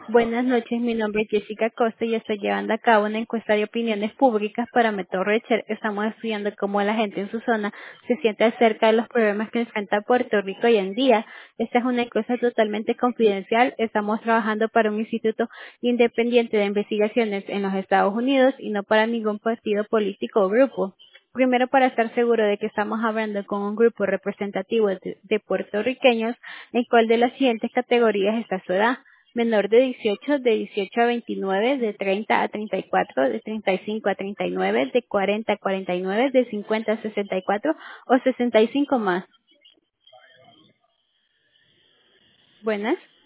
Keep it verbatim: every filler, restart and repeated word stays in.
Buenas noches, mi nombre es Jessica Costa y estoy llevando a cabo una encuesta de opiniones públicas para Método Recher. Estamos estudiando cómo la gente en su zona se siente acerca de los problemas que enfrenta Puerto Rico hoy en día. Esta es una encuesta totalmente confidencial. Estamos trabajando para un instituto independiente de investigaciones en los Estados Unidos y no para ningún partido político o grupo. Primero, para estar seguro de que estamos hablando con un grupo representativo de, de puertorriqueños, ¿en cuál de las siguientes categorías está su edad? Menor de dieciocho, de dieciocho a veintinueve, de treinta a treinta y cuatro, de treinta y cinco a treinta y nueve, de cuarenta a cuarenta y nueve, de cincuenta a sesenta y cuatro o sesenta y cinco más. Buenas.